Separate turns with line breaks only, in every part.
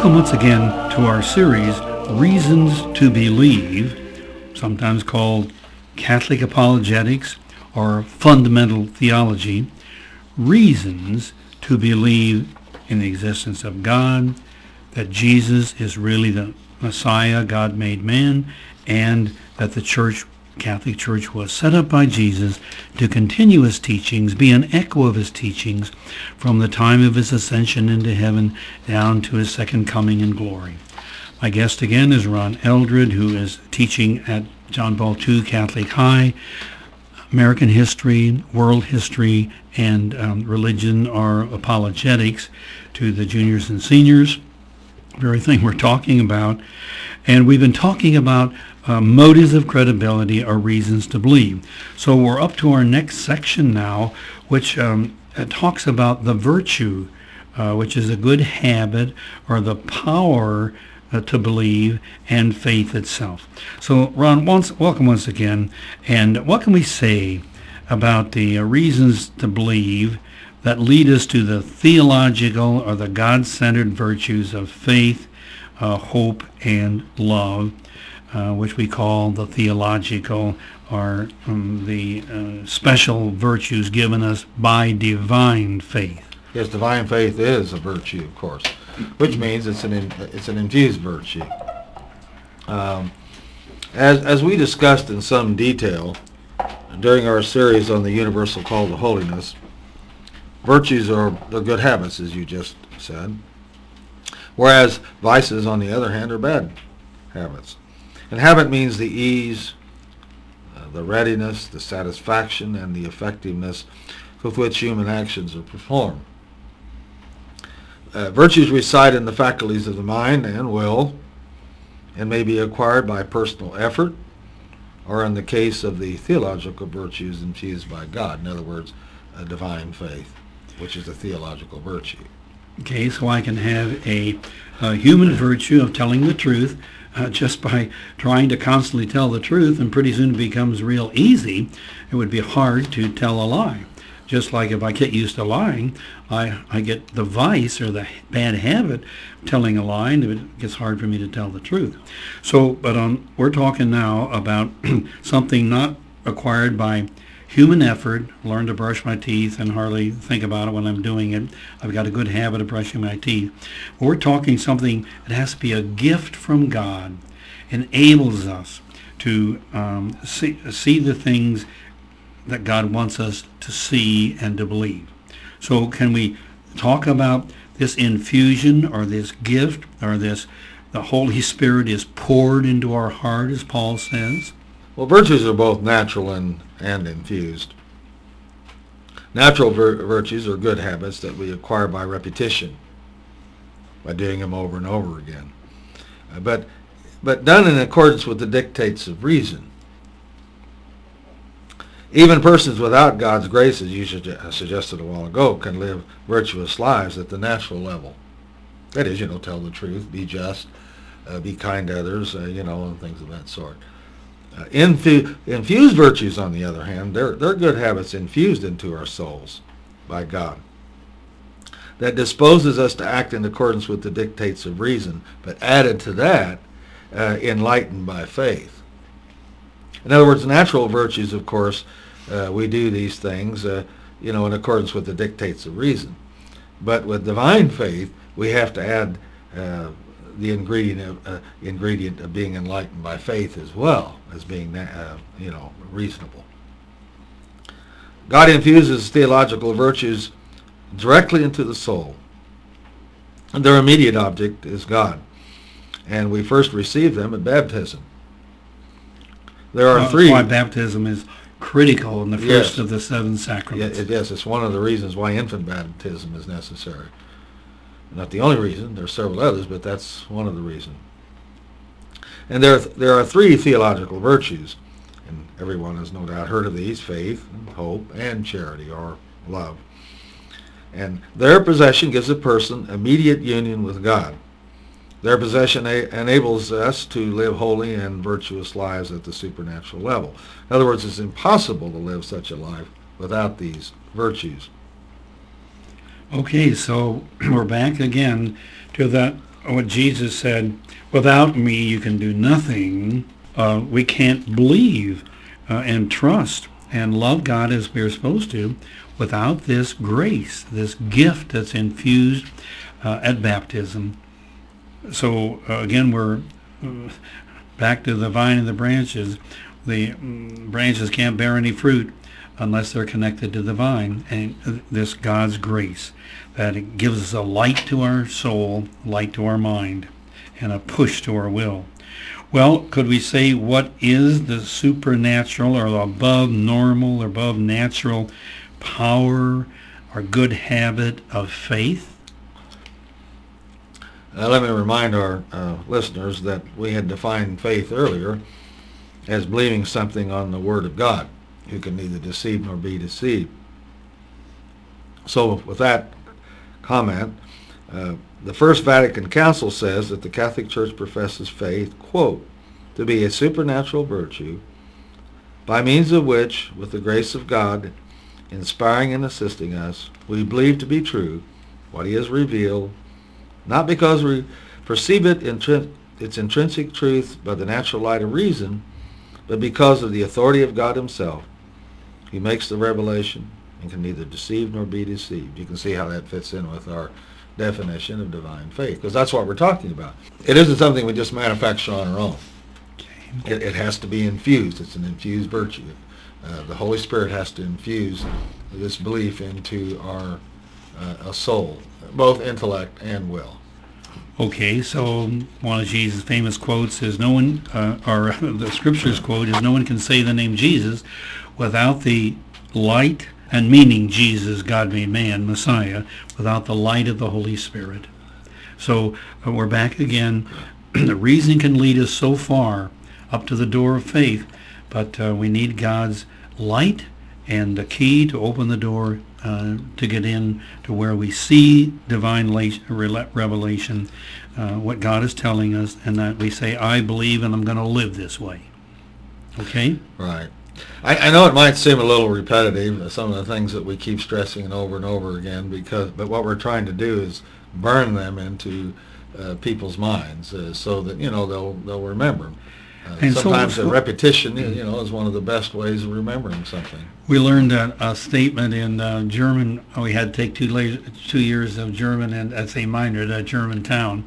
Welcome once again to our series, Reasons to Believe, sometimes called Catholic Apologetics or Fundamental Theology. Reasons to believe in the existence of God, that Jesus is really the Messiah, God made man, and that the Catholic Church was set up by Jesus to continue his teachings, be an echo of his teachings from the time of his ascension into heaven down to his second coming in glory. My guest again is Ron Eldred, who is teaching at John Paul II Catholic High. American history, world history, and religion are apologetics to the juniors and seniors, very thing we're talking about. And we've been talking about motives of credibility or reasons to believe. So we're up to our next section now, which talks about the virtue, which is a good habit or the power to believe and faith itself. So Ron, welcome once again. And what can we say about the reasons to believe that lead us to the theological or the God-centered virtues of faith, hope, and love, which we call the theological or the special virtues given us by divine faith?
Yes, divine faith is a virtue, of course, which means it's an infused virtue. As we discussed in some detail during our series on the universal call to holiness, virtues are the good habits, as you just said, whereas vices, on the other hand, are bad habits. And habit means the ease, the readiness, the satisfaction, and the effectiveness with which human actions are performed. Virtues reside in the faculties of the mind and will, and may be acquired by personal effort, or in the case of the theological virtues, infused by God. In other words, a divine faith, which is a theological virtue.
Okay, so I can have a human virtue of telling the truth just by trying to constantly tell the truth, and pretty soon it becomes real easy. It would be hard to tell a lie. Just like if I get used to lying, I get the vice or the bad habit of telling a lie, and it gets hard for me to tell the truth. So, but we're talking now about something not acquired by human effort. Learn to brush my teeth and hardly think about it when I'm doing it. I've got a good habit of brushing my teeth. We're talking something that has to be a gift from God, enables us to see the things that God wants us to see and to believe. So can we talk about this infusion or this gift or the Holy Spirit is poured into our heart, as Paul says?
Well, virtues are both natural and infused. Natural virtues are good habits that we acquire by repetition, by doing them over and over again, but done in accordance with the dictates of reason. Even persons without God's grace, as you suggested a while ago, can live virtuous lives at the natural level. That is, tell the truth, be just, be kind to others, and things of that sort. Infused virtues, on the other hand, they're good habits infused into our souls by God, that disposes us to act in accordance with the dictates of reason, but added to that, enlightened by faith. In other words, natural virtues, of course, we do these things, in accordance with the dictates of reason. But with divine faith, we have to add the ingredient of being enlightened by faith as well as being, reasonable. God infuses theological virtues directly into the soul, and their immediate object is God. And we first receive them at baptism. There are three.
That's why baptism is critical in the first of the seven sacraments.
Yes, it's one of the reasons why infant baptism is necessary. Not the only reason. There are several others, but that's one of the reasons. And there are three theological virtues, and everyone has no doubt heard of these: faith, and hope, and charity, or love. And their possession gives a person immediate union with God. Their possession enables us to live holy and virtuous lives at the supernatural level. In other words, it's impossible to live such a life without these virtues.
Okay, so we're back again to that what Jesus said, without me you can do nothing. We can't believe and trust and love God as we're supposed to without this grace, this gift that's infused at baptism. So again, we're back to the vine and the branches. The branches can't bear any fruit unless they're connected to the vine, and this God's grace that it gives us a light to our soul, light to our mind, and a push to our will. Well, could we say what is the supernatural or above normal or above natural power or good habit of faith?
Let me remind our listeners that we had defined faith earlier as believing something on the Word of God, who can neither deceive nor be deceived. So with that comment, the First Vatican Council says that the Catholic Church professes faith, quote, to be a supernatural virtue by means of which, with the grace of God inspiring and assisting us, we believe to be true what he has revealed, not because we perceive its intrinsic truth by the natural light of reason, but because of the authority of God himself. He makes the revelation and can neither deceive nor be deceived. You can see how that fits in with our definition of divine faith, because that's what we're talking about. It isn't something we just manufacture on our own. It has to be infused. It's an infused virtue. The Holy Spirit has to infuse this belief into our soul, both intellect and will.
Okay, so one of Jesus' famous quotes is, no one, or the scriptures quote is, no one can say the name Jesus without the light, and meaning Jesus, God made man, Messiah, without the light of the Holy Spirit. So we're back again. The reason can lead us so far up to the door of faith, but we need God's light and the key to open the door to get in to where we see divine revelation, what God is telling us, and that we say, I believe and I'm going to live this way. Okay?
Right. I know it might seem a little repetitive, some of the things that we keep stressing over and over again, but what we're trying to do is burn them into people's minds so that they'll remember. And sometimes a repetition, is one of the best ways of remembering something.
We learned a statement in German. We had to take 2 years of German and as a minor at Germantown.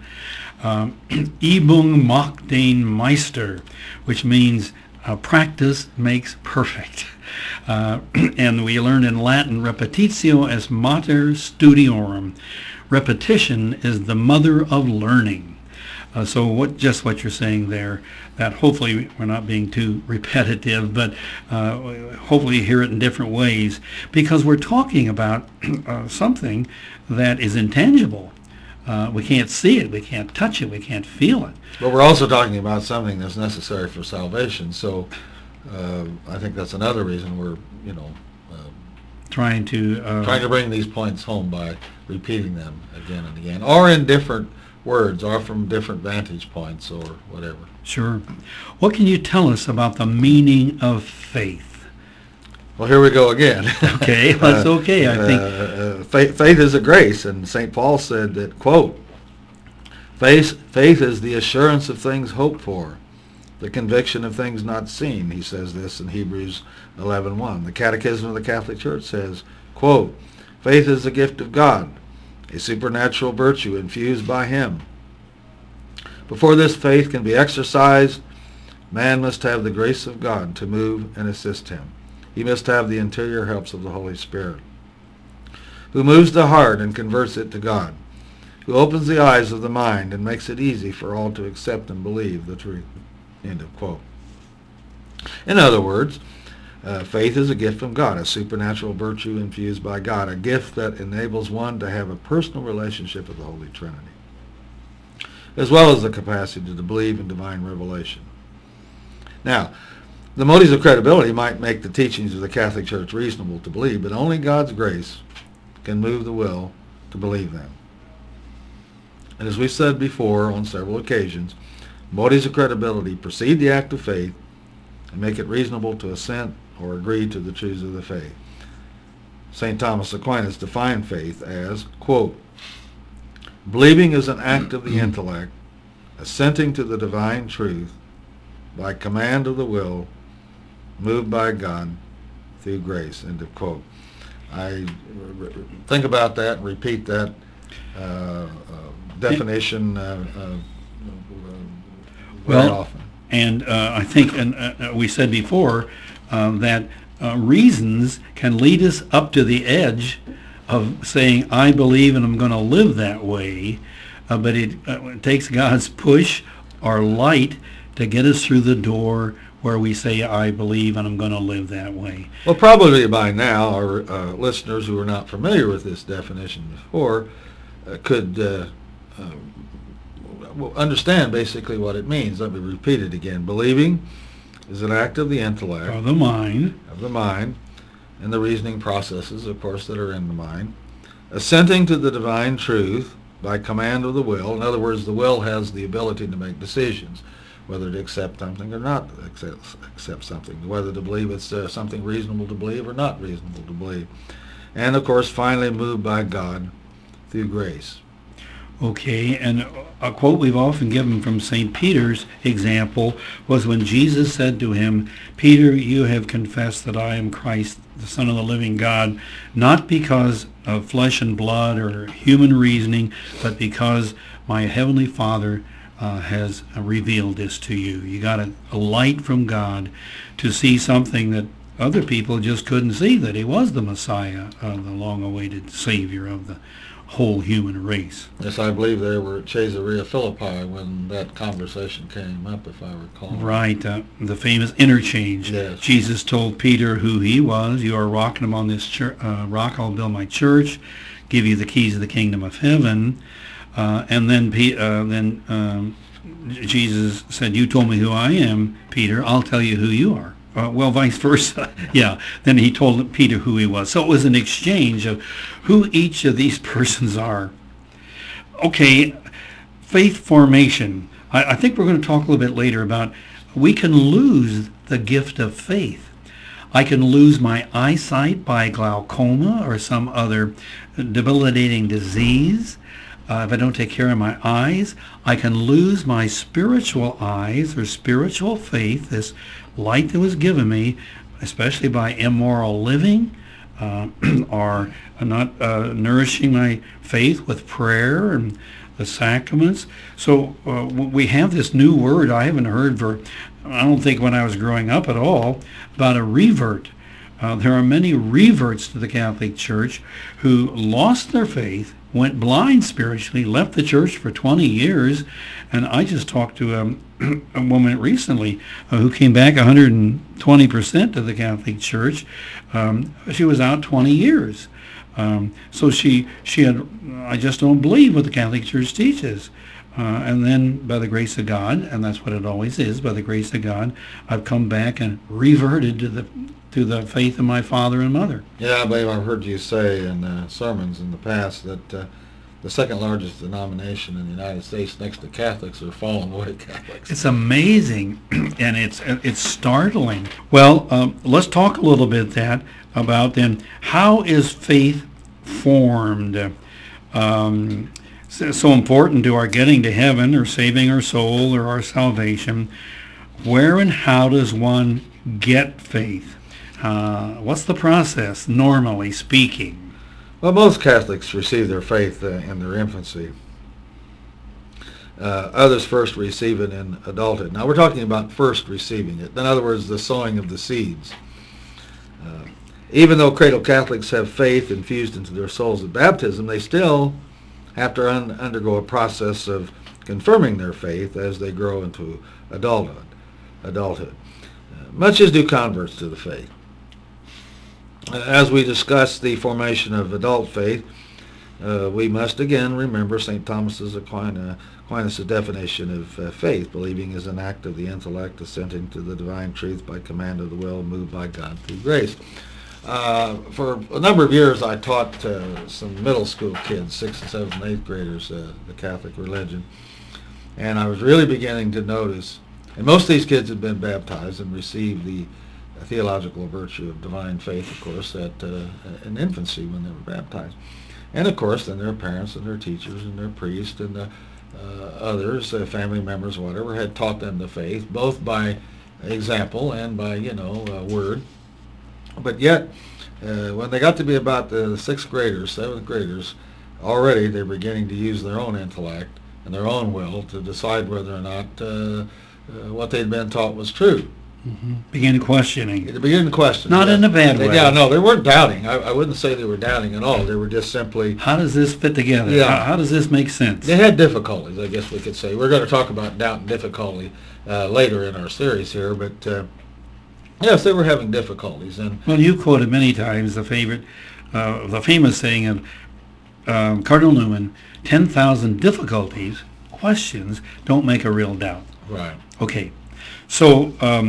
Übung macht den Meister, which means practice makes perfect. And we learned in Latin, repetitio est mater studiorum. Repetition is the mother of learning. So what you're saying there, that hopefully we're not being too repetitive, but hopefully you hear it in different ways, because we're talking about something that is intangible. We can't see it, we can't touch it, we can't feel it.
But we're also talking about something that's necessary for salvation. So I think that's another reason we're,
trying to
bring these points home by repeating them again and again, or in different words, or from different vantage points, or whatever.
Sure. What can you tell us about the meaning of faith?
Well, here we go again.
Okay, that's okay. I think
faith is a grace, and St. Paul said that, quote, faith is the assurance of things hoped for, the conviction of things not seen. He says this in Hebrews 11:1. The Catechism of the Catholic Church says, quote, faith is the gift of God, a supernatural virtue infused by him. Before this faith can be exercised, man must have the grace of God to move and assist him. He must have the interior helps of the Holy Spirit, who moves the heart and converts it to God, who opens the eyes of the mind and makes it easy for all to accept and believe the truth. End of quote. In other words, faith is a gift from God, a supernatural virtue infused by God, a gift that enables one to have a personal relationship with the Holy Trinity, as well as the capacity to believe in divine revelation. Now, the motives of credibility might make the teachings of the Catholic Church reasonable to believe, but only God's grace can move the will to believe them. And as we said before on several occasions, motives of credibility precede the act of faith and make it reasonable to assent or agree to the truths of the faith. St. Thomas Aquinas defined faith as, quote, Believing is an act of the intellect, assenting to the divine truth by command of the will, moved by God through grace. End of quote. I think about that and repeat that definition very often.
And I think, and we said before, that reasons can lead us up to the edge of saying, I believe and I'm going to live that way, but it takes God's push or light to get us through the door where we say, I believe and I'm going to live that way.
Well, probably by now, our listeners who are not familiar with this definition before could understand basically what it means. Let me repeat it again. Believing is an act of the intellect,
Of the mind.
And the reasoning processes, of course, that are in the mind. Assenting to the divine truth by command of the will. In other words, the will has the ability to make decisions, whether to accept something or not accept something, whether to believe it's something reasonable to believe or not reasonable to believe. And, of course, finally moved by God through grace.
Okay, and a quote we've often given from St. Peter's example was when Jesus said to him, Peter, you have confessed that I am Christ, the Son of the living God, not because of flesh and blood or human reasoning, but because my heavenly Father has revealed this to you. You got a light from God to see something that other people just couldn't see, that he was the Messiah, the long-awaited Savior of the whole human race.
Yes, I believe they were at Caesarea Philippi when that conversation came up, if I recall.
Right, the famous interchange.
Yes.
Jesus told Peter who he was. You are rocking him on this rock, I'll build my church, give you the keys of the kingdom of heaven. And then Jesus said, you told me who I am, Peter, I'll tell you who you are. Well, vice versa. Yeah. Then he told Peter who he was. So it was an exchange of who each of these persons are. Okay, faith formation. I think we're going to talk a little bit later about we can lose the gift of faith. I can lose my eyesight by glaucoma or some other debilitating disease. If I don't take care of my eyes, I can lose my spiritual eyes or spiritual faith, this light that was given me, especially by immoral living or not nourishing my faith with prayer and the sacraments. So we have this new word I haven't heard for, I don't think when I was growing up at all, about a revert. There are many reverts to the Catholic Church who lost their faith, went blind spiritually, left the church for 20 years, and I just talked to a woman recently who came back 120% to the Catholic Church. She was out 20 years. So she had, I just don't believe what the Catholic Church teaches. And then by the grace of God, and that's what it always is, by the grace of God, I've come back and reverted to the faith of my father and mother.
Yeah, I believe I've heard you say in sermons in the past that the second largest denomination in the United States next to Catholics are fallen away Catholics.
It's amazing, and it's startling. Well, let's talk a little bit about then how is faith formed? So important to our getting to heaven or saving our soul or our salvation. Where and how does one get faith? What's the process, normally speaking?
Well, most Catholics receive their faith in their infancy. Others first receive it in adulthood. Now, we're talking about first receiving it. In other words, the sowing of the seeds. Even though cradle Catholics have faith infused into their souls at baptism, they still have to undergo a process of confirming their faith as they grow into adulthood. Much as do converts to the faith. As we discuss the formation of adult faith, we must again remember St. Thomas Aquinas' definition of faith. Believing is an act of the intellect, assenting to the divine truth by command of the will, moved by God through grace. For a number of years, I taught some middle school kids, 6th, 7th, and 8th graders, the Catholic religion. And I was really beginning to notice, and most of these kids had been baptized and received the theological virtue of divine faith, of course, in infancy when they were baptized. And of course, then their parents and their teachers and their priests and the others, family members, whatever, had taught them the faith, both by example and by, word. But yet, when they got to be about the sixth graders, seventh graders, already they're beginning to use their own intellect and their own will to decide whether or not what they'd been taught was true.
Begin questioning.
They began to question.
Not in a bad way.
Yeah, no, they weren't doubting. I wouldn't say they were doubting at all. They were just simply...
How does this fit together?
Yeah.
How does this make sense?
They had difficulties, I guess we could say. We're going to talk about doubt and difficulty later in our series here, but yes, they were having difficulties. And
well, you quoted many times the famous saying of Cardinal Newman, 10,000 difficulties, questions, don't make a real doubt.
right.
Okay. So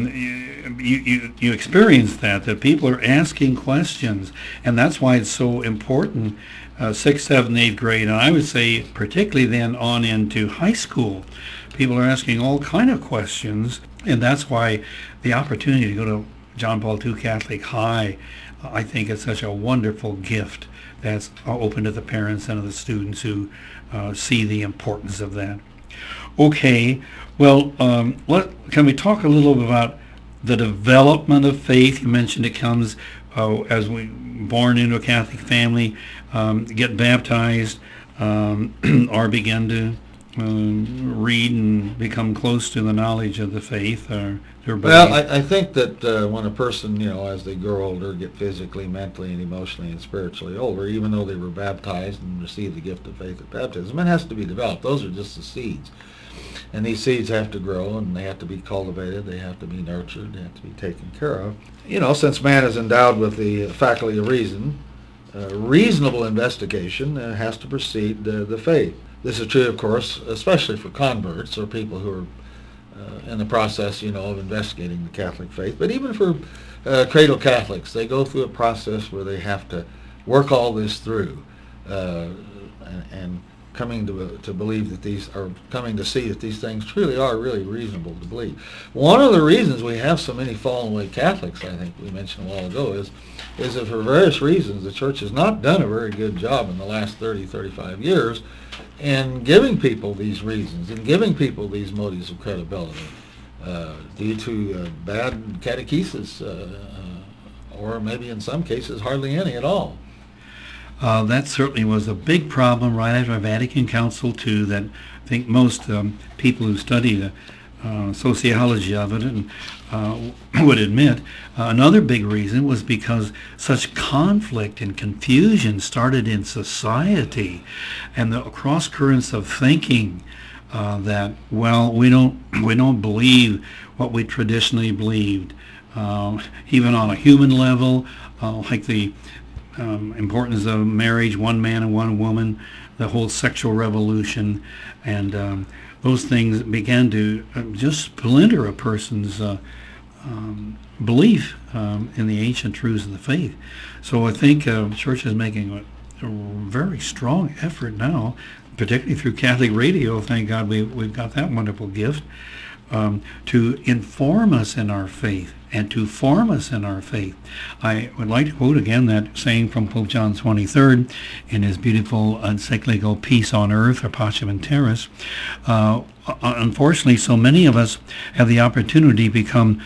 you experience that people are asking questions, and that's why it's so important, 6th, 7th, 8th grade, and I would say particularly then on into high school. People are asking all kind of questions, and that's why the opportunity to go to John Paul II Catholic High, I think it's such a wonderful gift that's open to the parents and to the students who see the importance of that. Okay, well, can we talk a little bit about the development of faith? You mentioned it comes as we born into a Catholic family, get baptized, or begin to read and become close to the knowledge of the faith.
Well, I think that when a person, as they grow older, get physically, mentally, and emotionally and spiritually older, even though they were baptized and received the gift of faith at baptism, it has to be developed. Those are just the seeds. And these seeds have to grow, and they have to be cultivated, they have to be nurtured, they have to be taken care of. Since man is endowed with the faculty of reason, reasonable investigation has to precede the faith. This is true, of course, especially for converts or people who are in the process, of investigating the Catholic faith. But even for cradle Catholics, they go through a process where they have to work all this through and coming to believe that coming to see that these things truly are really reasonable to believe. One of the reasons we have so many fallen away Catholics, I think we mentioned a while ago, is that for various reasons the Church has not done a very good job in the last 30, 35 years in giving people these reasons and giving people these motives of credibility due to bad catechesis or maybe in some cases hardly any at all.
That certainly was a big problem right after Vatican Council II that I think most people who study the sociology of it and would admit. Another big reason was because such conflict and confusion started in society, and the cross currents of thinking that, well, we don't believe what we traditionally believed, even on a human level, like the importance of marriage, one man and one woman, the whole sexual revolution, and those things began to just splinter a person's belief in the ancient truths of the faith. So I think the Church is making a very strong effort now, particularly through Catholic radio. Thank God we've got that wonderful gift to inform us in our faith and to form us in our faith. I would like to quote again that saying from Pope John XXIII in his beautiful encyclical Peace on Earth, or Pacem in Terris. Unfortunately, so many of us have the opportunity to become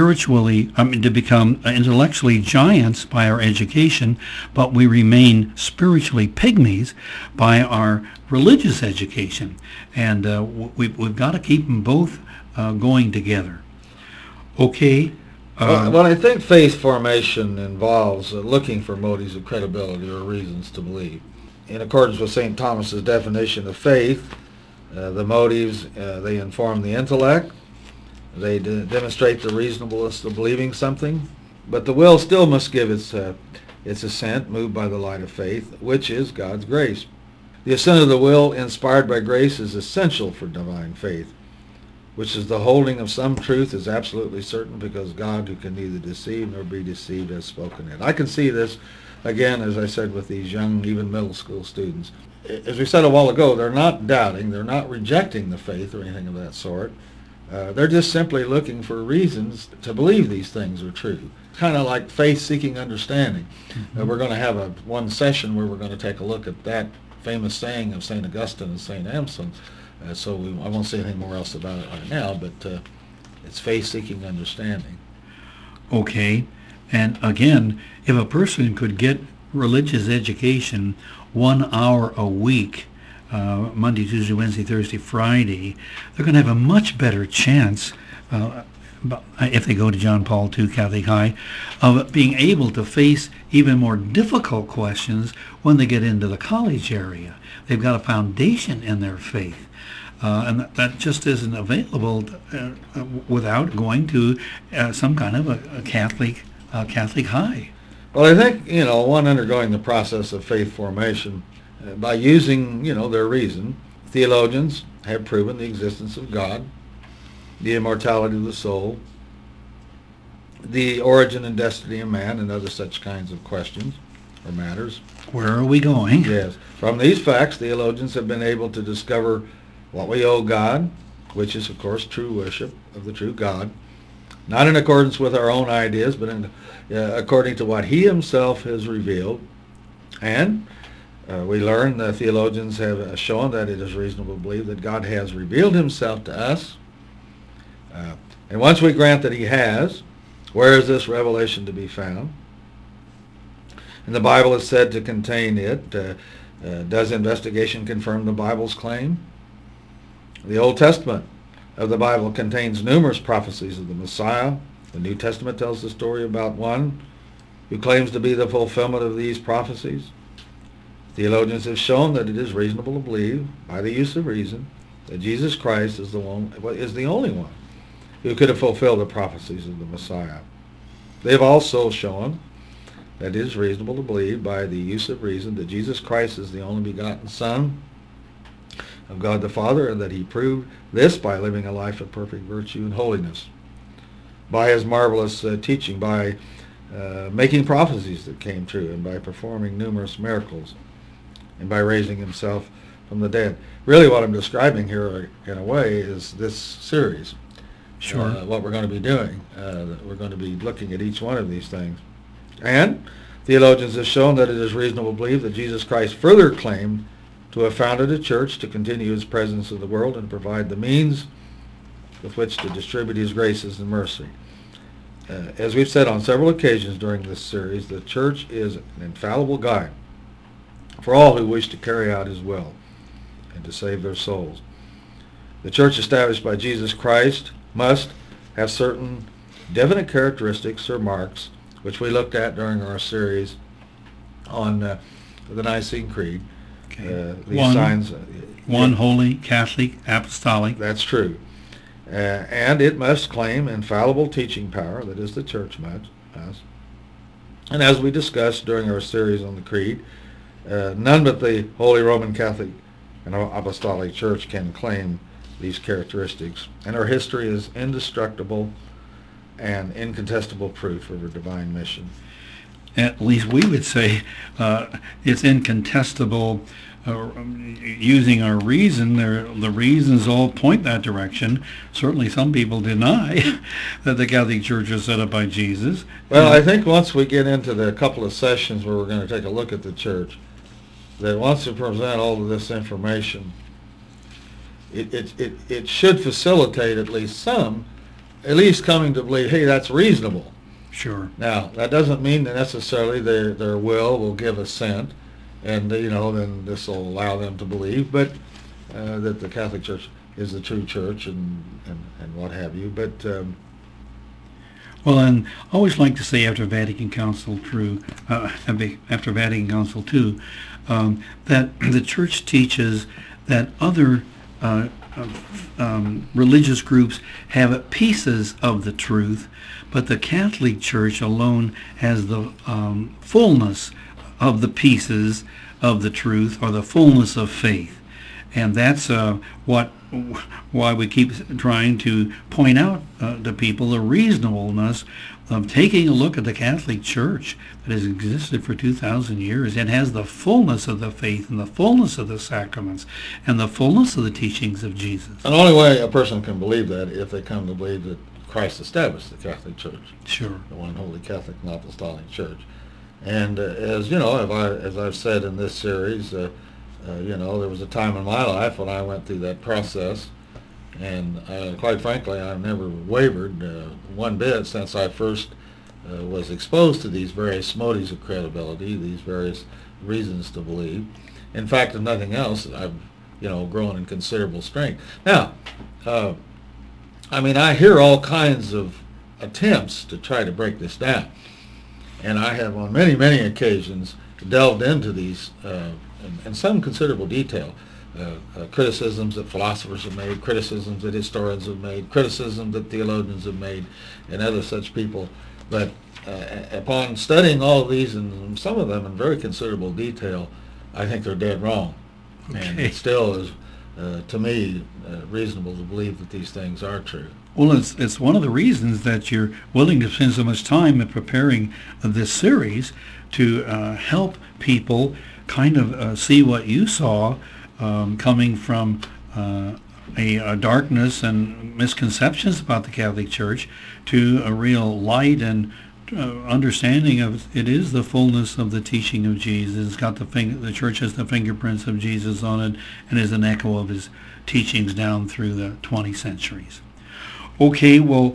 intellectually giants by our education, but we remain spiritually pygmies by our religious education. And we've got to keep them both going together. Okay.
Well, I think faith formation involves looking for motives of credibility or reasons to believe. In accordance with St. Thomas's definition of faith, the motives, they inform the intellect, they demonstrate the reasonableness of believing something, but the will still must give its assent, moved by the light of faith, which is God's grace. The assent of the will, inspired by grace, is essential for divine faith, which is the holding of some truth is absolutely certain because God, who can neither deceive nor be deceived, has spoken it. I can see this, again, as I said, with these young, even middle school students. As we said a while ago, they're not doubting, they're not rejecting the faith or anything of that sort. They're just simply looking for reasons to believe these things are true. It's kind of like faith-seeking understanding.
Mm-hmm.
We're going to have one session where we're going to take a look at that famous saying of St. Augustine and St. Anselm. I won't say anything more else about it right now, but it's faith-seeking understanding.
Okay. And again, if a person could get religious education 1 hour a week, Monday, Tuesday, Wednesday, Thursday, Friday, they're going to have a much better chance, if they go to John Paul II Catholic High, of being able to face even more difficult questions when they get into the college area. They've got a foundation in their faith. And that just isn't available without going to some kind of a Catholic high.
Well, I think, one undergoing the process of faith formation, by using, their reason, theologians have proven the existence of God, the immortality of the soul, the origin and destiny of man, and other such kinds of questions or matters.
Where are we going?
Yes. From these facts, theologians have been able to discover what we owe God, which is, of course, true worship of the true God, not in accordance with our own ideas, but according to what He Himself has revealed. And we learn, the theologians have shown that it is reasonable to believe that God has revealed Himself to us. And once we grant that He has, where is this revelation to be found? And the Bible is said to contain it. Does investigation confirm the Bible's claim? The Old Testament of the Bible contains numerous prophecies of the Messiah. The New Testament tells the story about one who claims to be the fulfillment of these prophecies. Theologians have shown that it is reasonable to believe, by the use of reason, that Jesus Christ is the only one who could have fulfilled the prophecies of the Messiah. They have also shown that it is reasonable to believe, by the use of reason, that Jesus Christ is the only begotten Son of God the Father, and that He proved this by living a life of perfect virtue and holiness, by His marvelous teaching, by making prophecies that came true, and by performing numerous miracles, and by raising Himself from the dead. Really what I'm describing here, in a way, is this series.
Sure.
What we're going to be doing. We're going to be looking at each one of these things. And theologians have shown that it is reasonable to believe that Jesus Christ further claimed to have founded a church to continue His presence in the world and provide the means with which to distribute His graces and mercy. As we've said on several occasions during this series, the church is an infallible guide for all who wish to carry out His will and to save their souls. The church established by Jesus Christ must have certain definite characteristics or marks, which we looked at during our series on the Nicene Creed.
Okay.
These signs.
One holy, Catholic, apostolic.
That's true. And it must claim infallible teaching power, that is, the church must. And as we discussed during our series on the Creed, none but the Holy Roman Catholic and Apostolic Church can claim these characteristics. And our history is indestructible and incontestable proof of our divine mission.
At least we would say it's incontestable. Using our reason, the reasons all point that direction. Certainly some people deny that the Catholic Church was set up by Jesus.
Well, I think once we get into the couple of sessions where we're going to take a look at the church, that once we present all of this information, it should facilitate at least coming to believe, hey, that's reasonable.
Sure.
Now, that doesn't mean that necessarily their will give assent, and then this will allow them to believe, but that the Catholic Church is the true church and what have you. But
well, and I always like to say after Vatican Council II, that the Church teaches that other religious groups have pieces of the truth, but the Catholic Church alone has the fullness of the pieces of the truth, or the fullness of faith. And that's what why we keep trying to point out to people the reasonableness of taking a look at the Catholic Church that has existed for 2,000 years and has the fullness of the faith and the fullness of the sacraments and the fullness of the teachings of Jesus.
And the only way a person can believe that if they come to believe that Christ established the Catholic Church.
Sure.
The one holy Catholic and Apostolic Church. And as you know, as I've said in this series, there was a time in my life when I went through that process, and quite frankly, I've never wavered one bit since I first was exposed to these various motives of credibility, these various reasons to believe. In fact, if nothing else, I've grown in considerable strength. Now, I hear all kinds of attempts to try to break this down. And I have on many, many occasions delved into these in some considerable detail. Criticisms that philosophers have made, criticisms that historians have made, criticisms that theologians have made, and other such people. But upon studying all of these, and some of them in very considerable detail, I think they're dead wrong.
Okay.
And it still is, to me, reasonable to believe that these things are true.
Well, it's one of the reasons that you're willing to spend so much time in preparing this series to help people kind of see what you saw coming from a darkness and misconceptions about the Catholic Church to a real light and understanding of it is the fullness of the teaching of Jesus. It's got the Church has the fingerprints of Jesus on it and is an echo of his teachings down through the 20 centuries. Okay, well,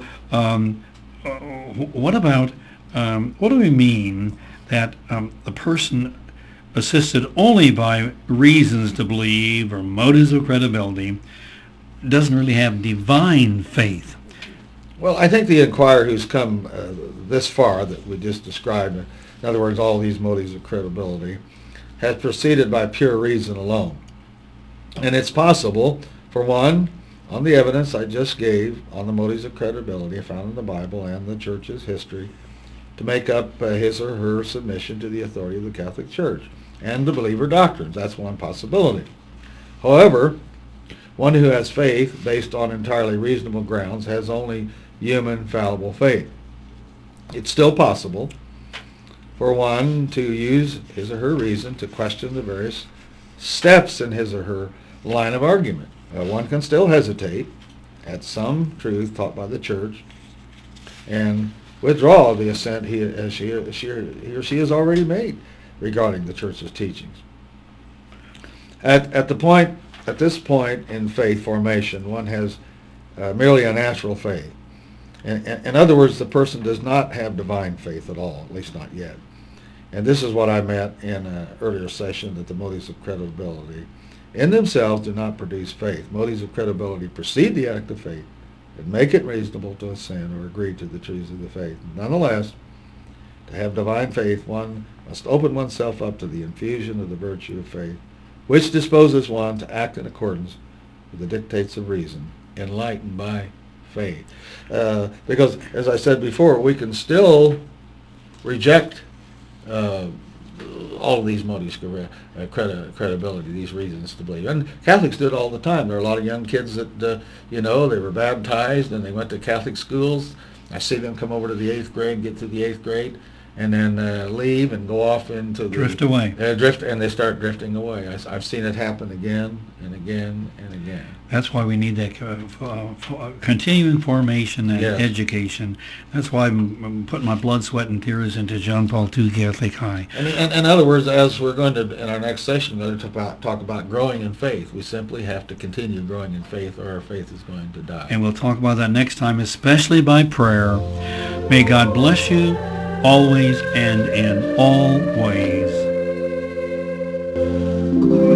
what about, what do we mean that the person assisted only by reasons to believe or motives of credibility doesn't really have divine faith?
Well, I think the inquirer who's come this far that we just described, in other words, all these motives of credibility, has proceeded by pure reason alone. And it's possible, for one, on the evidence I just gave on the motives of credibility found in the Bible and the Church's history, to make up his or her submission to the authority of the Catholic Church and to believe her doctrines. That's one possibility. However, one who has faith based on entirely reasonable grounds has only human fallible faith. It's still possible for one to use his or her reason to question the various steps in his or her line of argument. One can still hesitate at some truth taught by the Church and withdraw the assent he or she has already made regarding the Church's teachings. At this point in faith formation, one has merely a natural faith. In other words, the person does not have divine faith at all, at least not yet. And this is what I meant in an earlier session, that the motives of credibility in themselves do not produce faith. Motives of credibility precede the act of faith and make it reasonable to assent or agree to the truths of the faith. Nonetheless, to have divine faith, one must open oneself up to the infusion of the virtue of faith, which disposes one to act in accordance with the dictates of reason, enlightened by faith. Because, as I said before, we can still reject all of these motives, credibility, these reasons to believe. And Catholics do it all the time. There are a lot of young kids that, they were baptized and they went to Catholic schools. I see them come over to the 8th grade, get to the 8th grade, and then leave and go off into the...
Drift away.
And they start drifting away. I've seen it happen again and again and again.
That's why we need that continuing formation and
Yes.
education. That's why I'm putting my blood, sweat, and tears into John Paul II Catholic High.
And in other words, as we're going to, in our next session, we're going to talk about growing in faith. We simply have to continue growing in faith or our faith is going to die.
And we'll talk about that next time, especially by prayer. May God bless you always and in all ways.